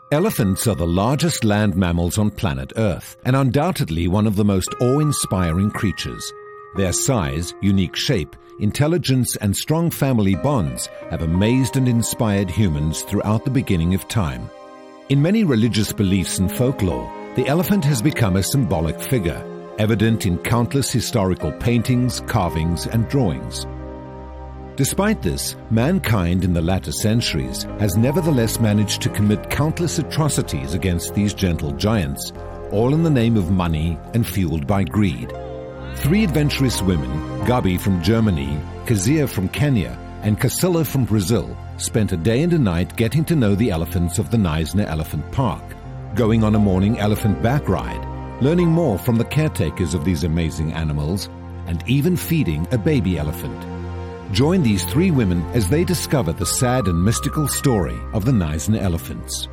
Elephants are the largest land mammals on planet Earth and undoubtedly one of the most awe-inspiring creatures. Their size, unique shape, intelligence and strong family bonds have amazed and inspired humans throughout the beginning of time. In many religious beliefs and folklore, the elephant has become a symbolic figure, evident in countless historical paintings, carvings and drawings. Despite this, mankind in the latter centuries has nevertheless managed to commit countless atrocities against these gentle giants, all in the name of money and fueled by greed. 3 adventurous women, Gabi from Germany, Kazia from Kenya, and Casilla from Brazil, spent a day and a night getting to know the elephants of the Knysna Elephant Park, going on a morning elephant back ride, learning more from the caretakers of these amazing animals, and even feeding a baby elephant. Join these 3 women as they discover the sad and mystical story of the Knysna elephants.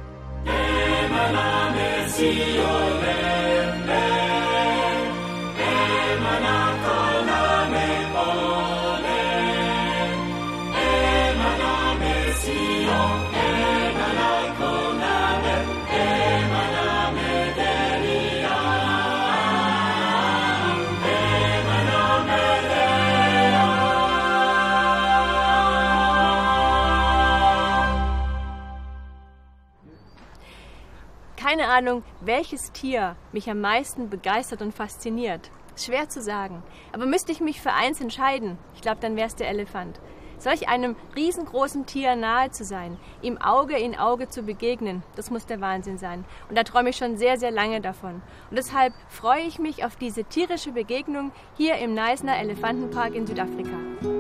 Keine Ahnung, welches Tier mich am meisten begeistert und fasziniert. Schwer zu sagen. Aber müsste ich mich für eins entscheiden, ich glaube, dann wäre es der Elefant. Solch einem riesengroßen Tier nahe zu sein, ihm Auge in Auge zu begegnen, das muss der Wahnsinn sein. Und da träume ich schon sehr, sehr lange davon. Und deshalb freue ich mich auf diese tierische Begegnung hier im Knysna Elefantenpark in Südafrika.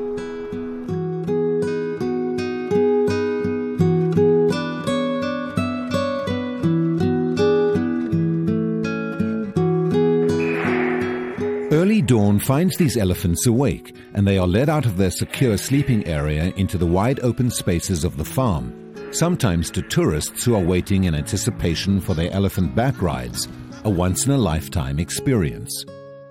Early dawn finds these elephants awake, and they are led out of their secure sleeping area into the wide open spaces of the farm, sometimes to tourists who are waiting in anticipation for their elephant back rides, a once-in-a-lifetime experience.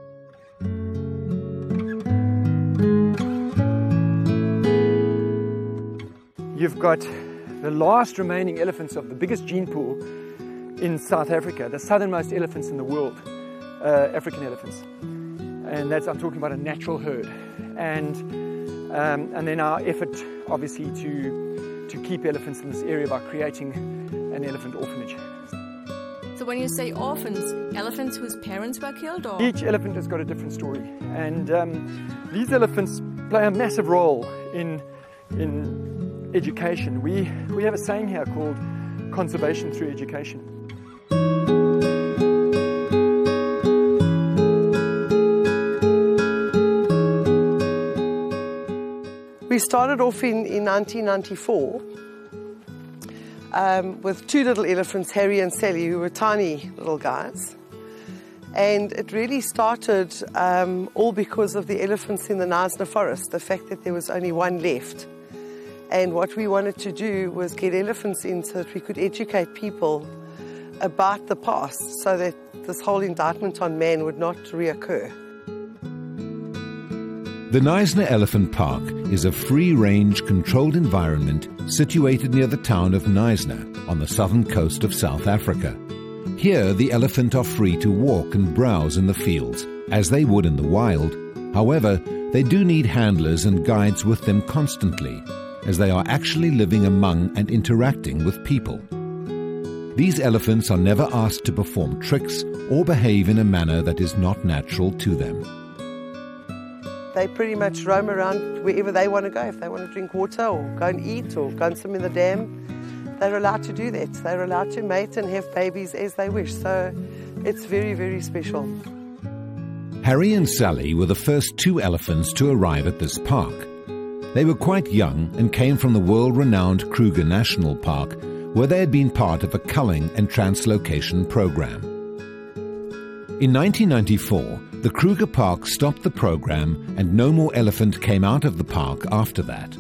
You've got the last remaining elephants of the biggest gene pool in South Africa, the southernmost elephants in the world, African elephants. And that's, I'm talking about a natural herd. And then our effort, obviously, to keep elephants in this area by creating an elephant orphanage. So when you say orphans, elephants whose parents were killed, or? Each elephant has got a different story. And these elephants play a massive role in education. We have a saying here called conservation through education. We started off in 1994 with 2 little elephants, Harry and Sally, who were tiny little guys. And it really started all because of the elephants in the Knysna forest, the fact that there was only 1 left. And what we wanted to do was get elephants in so that we could educate people about the past so that this whole indictment on man would not reoccur. The Knysna Elephant Park is a free-range, controlled environment situated near the town of Knysna on the southern coast of South Africa. Here, the elephant are free to walk and browse in the fields, as they would in the wild. However, they do need handlers and guides with them constantly, as they are actually living among and interacting with people. These elephants are never asked to perform tricks or behave in a manner that is not natural to them. They pretty much roam around wherever they want to go. If they want to drink water or go and eat or go and swim in the dam, they're allowed to do that. They're allowed to mate and have babies as they wish. So it's very, very special. Harry and Sally were the first 2 elephants to arrive at this park. They were quite young and came from the world-renowned Kruger National Park, where they had been part of a culling and translocation program. In 1994, the Kruger Park stopped the program and no more elephant came out of the park after that.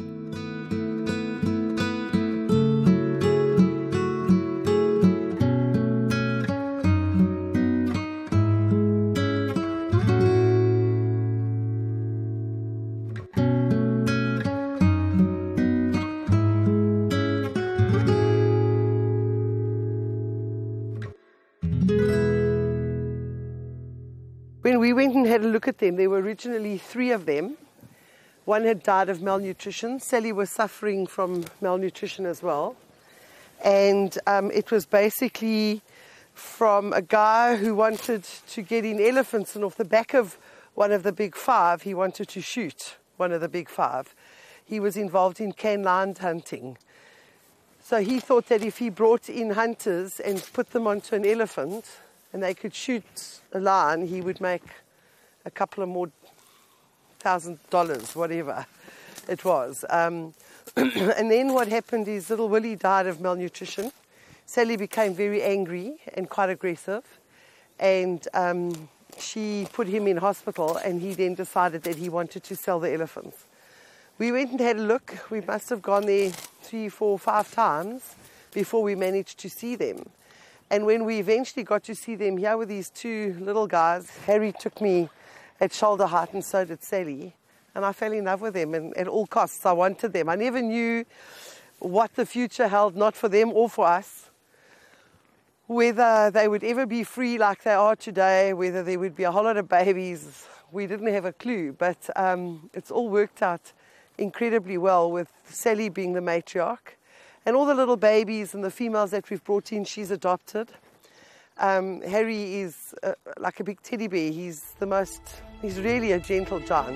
When we went and had a look at them, there were originally 3 of them. One had died of malnutrition. Sally was suffering from malnutrition as well. And it was basically from a guy who wanted to get in elephants, and off the back of one of the big 5, he wanted to shoot one of the big 5. He was involved in cane lion hunting. So he thought that if he brought in hunters and put them onto an elephant and they could shoot a lion, he would make a couple of more $1,000, whatever it was. And then what happened is little Willie died of malnutrition. Sally became very angry and quite aggressive, and she put him in hospital, and he then decided that he wanted to sell the elephants. We went and had a look. We must have gone there 3, 4, 5 times before we managed to see them. And when we eventually got to see them, here were these 2 little guys. Harry took me at shoulder height, and so did Sally. And I fell in love with them, and at all costs I wanted them. I never knew what the future held, not for them or for us. Whether they would ever be free like they are today, whether there would be a whole lot of babies, we didn't have a clue. But it's all worked out incredibly well, with Sally being the matriarch. And all the little babies and the females that we've brought in, she's adopted. Harry is like a big teddy bear. He's really a gentle giant.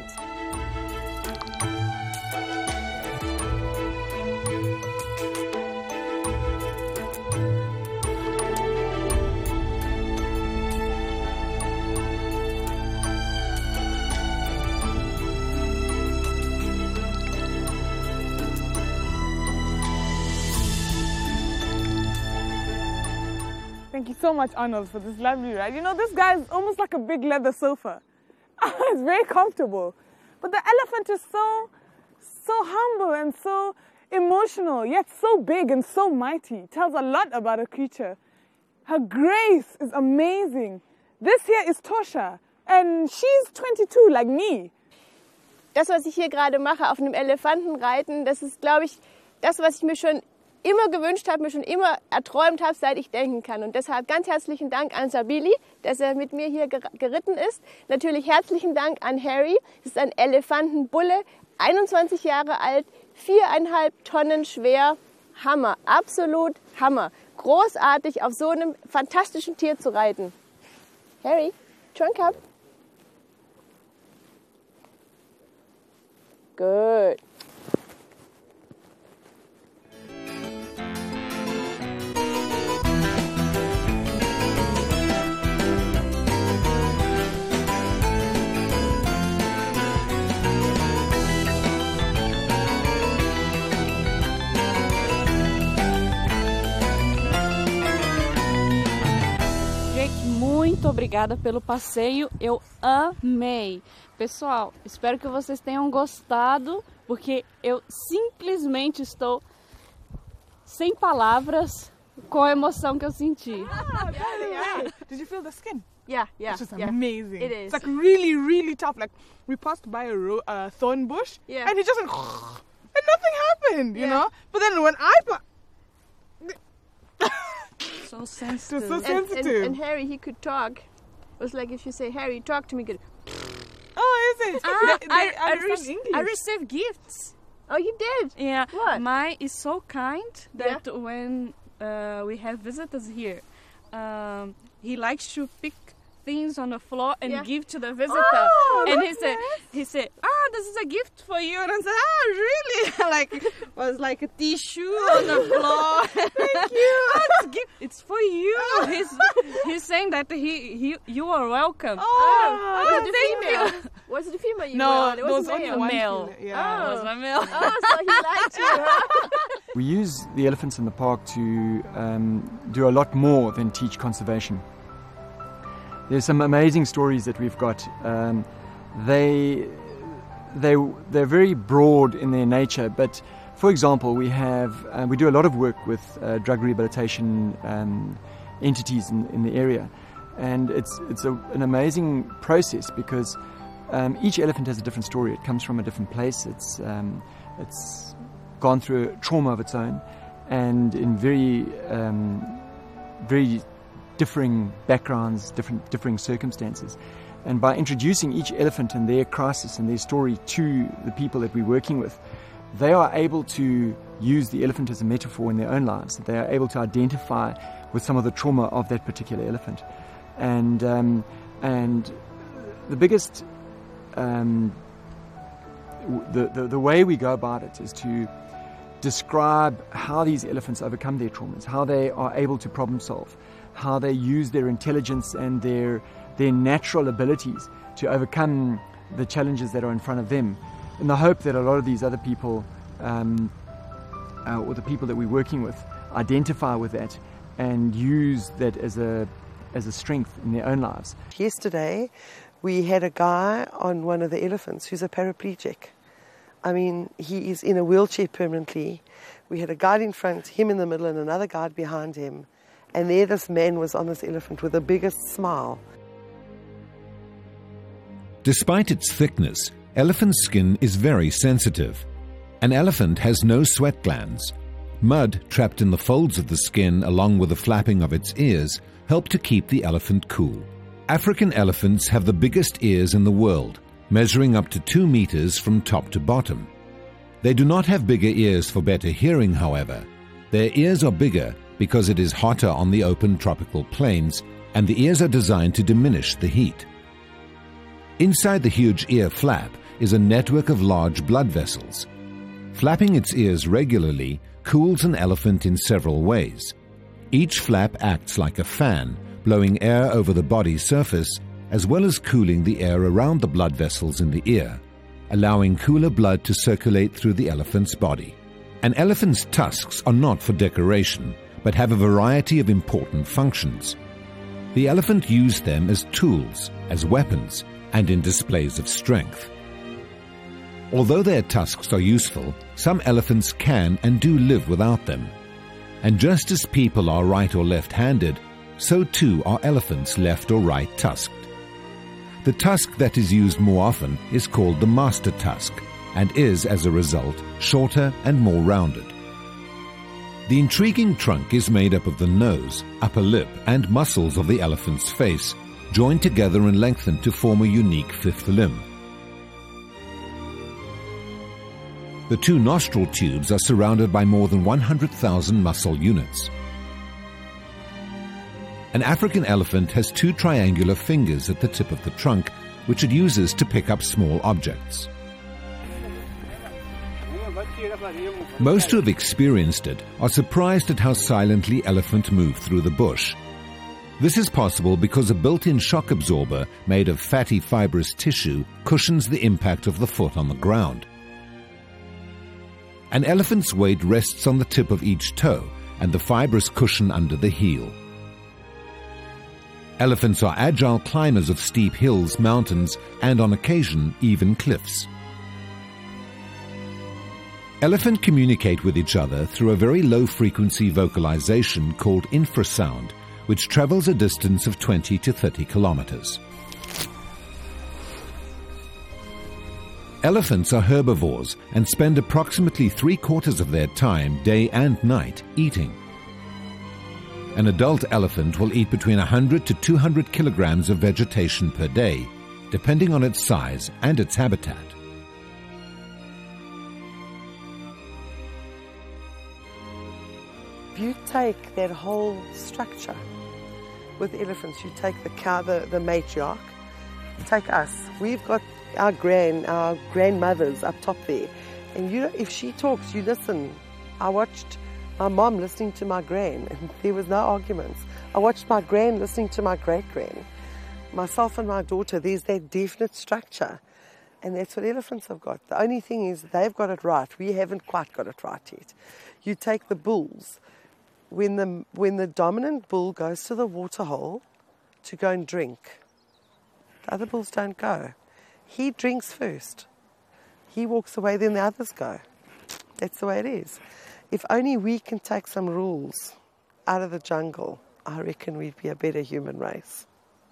Thank you so much, Arnold, for this lovely ride. You know, this guy is almost like a big leather sofa. It's very comfortable. But the elephant is so humble and so emotional, yet so big and so mighty. It tells a lot about a creature. Her grace is amazing. This here is Tosha, and she's 22, like me. Das, was ich hier gerade mache, auf einem Elefanten reiten, das ist, glaube ich, das, was ich mir schon immer gewünscht habe, mir schon immer erträumt habe, seit ich denken kann. Und deshalb ganz herzlichen Dank an Sabili, dass er mit mir hier geritten ist. Natürlich herzlichen Dank an Harry. Das ist ein Elefantenbulle, 21 Jahre alt, 4,5 Tonnen schwer. Hammer, absolut Hammer. Großartig, auf so einem fantastischen Tier zu reiten. Harry, trunk up. Good. Muito obrigada pelo passeio, eu amei. Pessoal, espero que vocês tenham gostado, porque eu simplesmente estou sem palavras com a emoção que eu senti. Did you feel the skin? Yeah. It's just amazing. It is. It's like really, really tough. Like, we passed by a thorn bush, and it just went, and nothing happened, you know? But then when So sensitive. so sensitive. And Harry, he could talk. It was like if you say, Harry, talk to me. Good. Oh, is it? I received gifts. Oh, you did? Yeah. What? Mai is so kind that when we have visitors here, he likes to pick things on the floor and give to the visitor. Oh, and he said, this is a gift for you. And I said, really? Like, was like a tissue on the floor. Thank you. It's for you. He's saying that you are welcome. Was it a female? Was it a female? No, it was only only one male. female. Yeah. It was my male. Oh, so he liked you, huh? We use the elephants in the park to do a lot more than teach conservation. There's some amazing stories that we've got. They're very broad in their nature, but for example, we do a lot of work with drug rehabilitation entities in the area, and it's an amazing process because each elephant has a different story. It comes from a different place. It's gone through a trauma of its own, and in very differing backgrounds, differing circumstances. And by introducing each elephant and their crisis and their story to the people that we're working with, they are able to use the elephant as a metaphor in their own lives. They are able to identify with some of the trauma of that particular elephant. And the biggest, the way we go about it is to describe how these elephants overcome their traumas, how they are able to problem solve, how they use their intelligence and their natural abilities to overcome the challenges that are in front of them, in the hope that a lot of these other people, or the people that we're working with, identify with that and use that as a strength in their own lives. Yesterday, we had a guy on one of the elephants who's a paraplegic. I mean, he is in a wheelchair permanently. We had a guide in front, him in the middle, and another guide behind him. And there this man was on this elephant with the biggest smile. Despite its thickness, elephant skin is very sensitive. An elephant has no sweat glands. Mud trapped in the folds of the skin, along with the flapping of its ears, help to keep the elephant cool. African elephants have the biggest ears in the world, measuring up to 2 meters from top to bottom. They do not have bigger ears for better hearing, however. Their ears are bigger because it is hotter on the open tropical plains, and the ears are designed to diminish the heat. Inside the huge ear flap is a network of large blood vessels. Flapping its ears regularly cools an elephant in several ways. Each flap acts like a fan, blowing air over the body surface, as well as cooling the air around the blood vessels in the ear, allowing cooler blood to circulate through the elephant's body. An elephant's tusks are not for decoration, but have a variety of important functions. The elephant used them as tools, as weapons, and in displays of strength. Although their tusks are useful, some elephants can and do live without them. And just as people are right or left-handed, so too are elephants left or right-tusked. The tusk that is used more often is called the master tusk, and is, as a result, shorter and more rounded. The intriguing trunk is made up of the nose, upper lip, and muscles of the elephant's face, joined together and lengthened to form a unique fifth limb. The 2 nostril tubes are surrounded by more than 100,000 muscle units. An African elephant has 2 triangular fingers at the tip of the trunk, which it uses to pick up small objects. Most who have experienced it are surprised at how silently elephants move through the bush. This is possible because a built-in shock absorber made of fatty fibrous tissue cushions the impact of the foot on the ground. An elephant's weight rests on the tip of each toe and the fibrous cushion under the heel. Elephants are agile climbers of steep hills, mountains, and on occasion even cliffs. Elephants communicate with each other through a very low-frequency vocalization called infrasound, which travels a distance of 20 to 30 kilometers. Elephants are herbivores and spend approximately 3/4 of their time, day and night, eating. An adult elephant will eat between 100 to 200 kilograms of vegetation per day, depending on its size and its habitat. You take that whole structure with elephants. You take the cow, the matriarch, take us. We've got our grandmothers up top there. And you know, if she talks, you listen. I watched my mom listening to my gran, and there was no arguments. I watched my gran listening to my great-gran. Myself and my daughter, there's that definite structure. And that's what elephants have got. The only thing is they've got it right. We haven't quite got it right yet. You take the bulls. When the dominant bull goes to the waterhole to go and drink, the other bulls don't go. He drinks first. He walks away, then the others go. That's the way it is. If only we can take some rules out of the jungle, I reckon we'd be a better human race.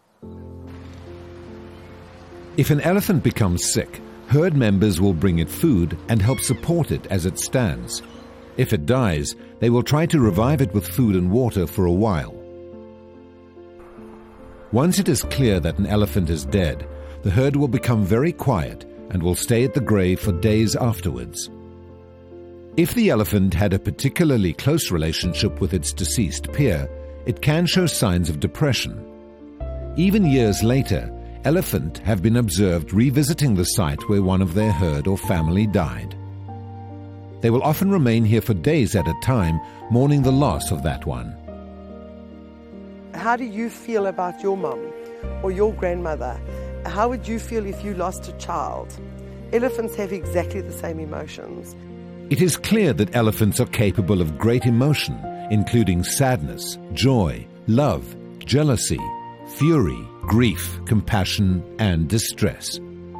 If an elephant becomes sick, herd members will bring it food and help support it as it stands. If it dies, they will try to revive it with food and water for a while. Once it is clear that an elephant is dead, the herd will become very quiet and will stay at the grave for days afterwards. If the elephant had a particularly close relationship with its deceased peer, it can show signs of depression. Even years later, elephant have been observed revisiting the site where one of their herd or family died. They will often remain here for days at a time, mourning the loss of that one. How do you feel about your mum or your grandmother? How would you feel if you lost a child? Elephants have exactly the same emotions. It is clear that elephants are capable of great emotion, including sadness, joy, love, jealousy, fury, grief, compassion, and distress.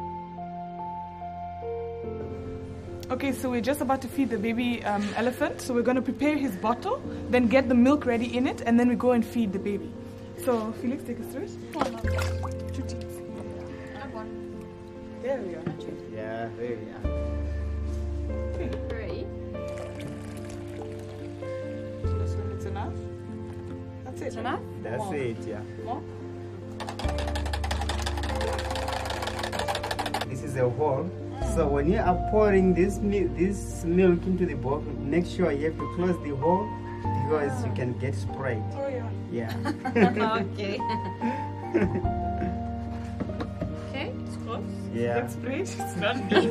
Okay, so we're just about to feed the baby elephant. So we're going to prepare his bottle, then get the milk ready in it, and then we go and feed the baby. So Felix, take us through it. There we are. Yeah, there we are. Three. Just when it's enough. That's it. It's enough? That's More. it, yeah. More? This is a hole. So when you are pouring this milk into the bottle, make sure you have to close the hole because you can get sprayed. Oh yeah. Yeah. Okay. Okay. It's close. Yeah. Get sprayed. It's not me.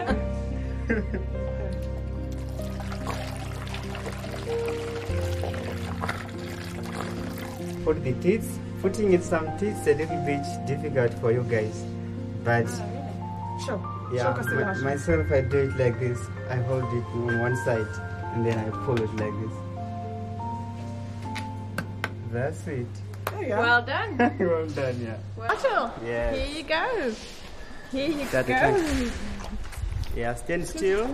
Put the teeth. Putting it some teeth a little bit difficult for you guys, but Sure. yeah, Show us myself I do it like this. I hold it on one side and then I pull it like this. That's it. There you are. Well done. Well done, yeah. Bottle. Yes. Here you go. Here you That go. it Yeah, stand still.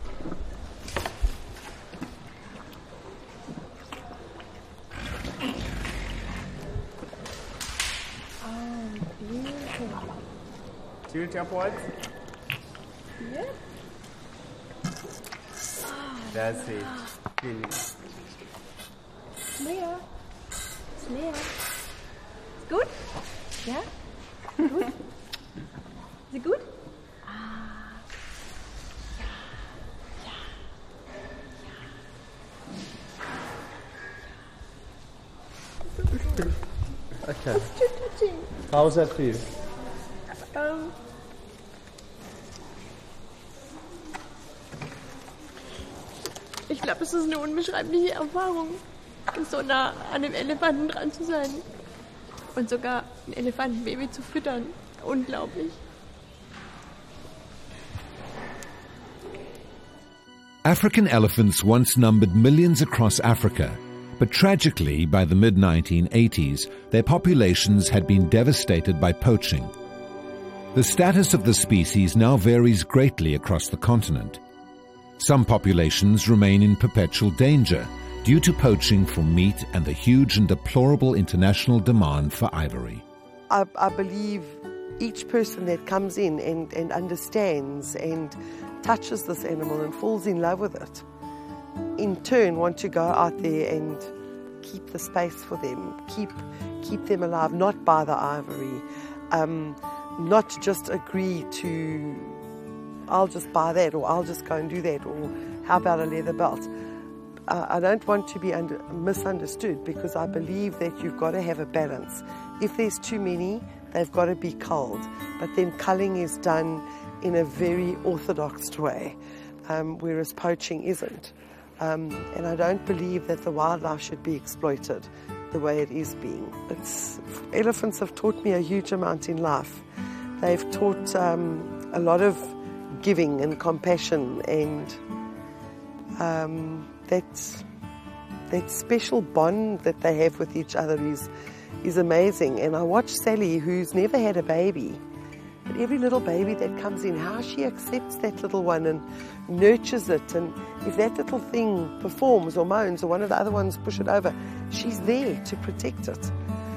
Tilt upwards. Yeah. That's it. Finish. Leah. It's Leah. It's good? Yeah? Good? Is it good? Okay. How was that for you? Ich glaube, es ist eine unbeschreibliche Erfahrung, so nah an dem Elefanten dran zu sein und sogar ein Elefantenbaby zu füttern. Unglaublich. African elephants once numbered millions across Africa, but tragically, by the mid-1980s, their populations had been devastated by poaching. The status of the species now varies greatly across the continent. Some populations remain in perpetual danger due to poaching for meat and the huge and deplorable international demand for ivory. I believe each person that comes in and understands and touches this animal and falls in love with it, in turn want to go out there and keep the space for them, keep them alive, not buy the ivory, not just agree to, I'll just buy that, or I'll just go and do that, or how about a leather belt? I don't want to be misunderstood, because I believe that you've got to have a balance. If there's too many, they've got to be culled, but then culling is done in a very orthodox way, whereas poaching isn't. And I don't believe that the wildlife should be exploited the way it is being. Elephants have taught me a huge amount in life. They've taught a lot of giving and compassion, and that special bond that they have with each other is amazing. And I watch Sally, who's never had a baby, but every little baby that comes in, how she accepts that little one and nurtures it. And if that little thing performs or moans, or one of the other ones push it over, she's there to protect it.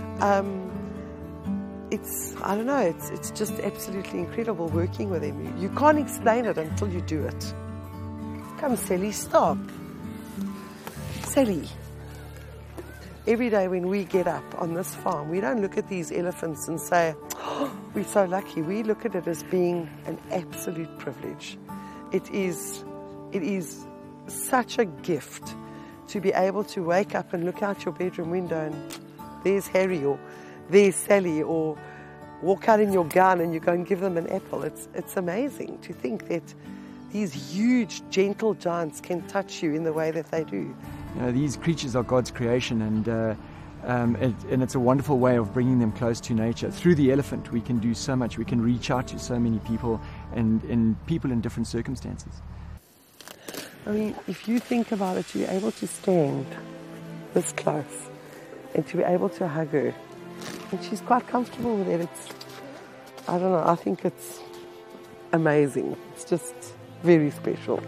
I don't know, it's just absolutely incredible working with them. You can't explain it until you do it. Come, Sally, stop. Sally, every day when we get up on this farm, we don't look at these elephants and say, oh, we're so lucky. We look at it as being an absolute privilege. It is such a gift to be able to wake up and look out your bedroom window and there's Harry or there's Sally, or walk out in your gown and you go and give them an apple. It's amazing to think that these huge, gentle giants can touch you in the way that they do. You know, these creatures are God's creation, and it's a wonderful way of bringing them close to nature. Through the elephant, we can do so much. We can reach out to so many people, and people in different circumstances. I mean, if you think about it, to be able to stand this close and to be able to hug her, and she's quite comfortable with it. I don't know, I think it's amazing. It's just very special.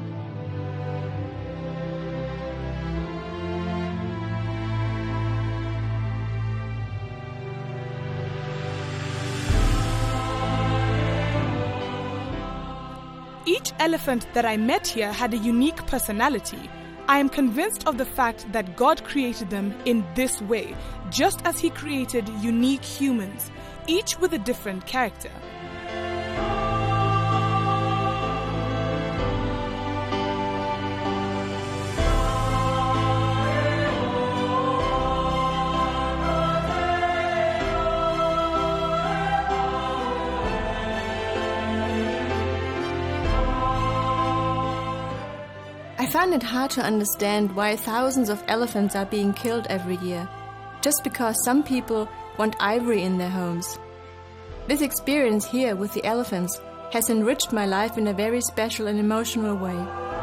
Each elephant that I met here had a unique personality. I am convinced of the fact that God created them in this way, just as He created unique humans, each with a different character. I find it hard to understand why thousands of elephants are being killed every year, just because some people want ivory in their homes. This experience here with the elephants has enriched my life in a very special and emotional way.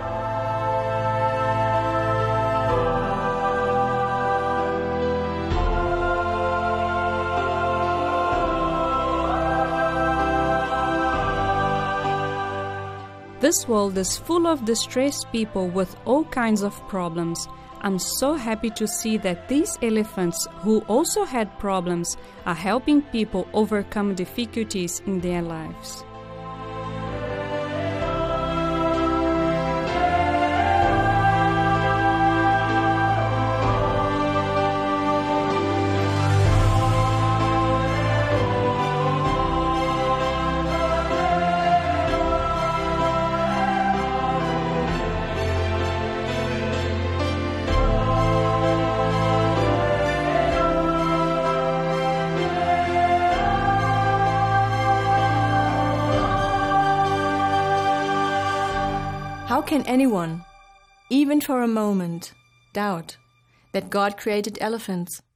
This world is full of distressed people with all kinds of problems. I'm so happy to see that these elephants, who also had problems, are helping people overcome difficulties in their lives. How can anyone, even for a moment, doubt that God created elephants?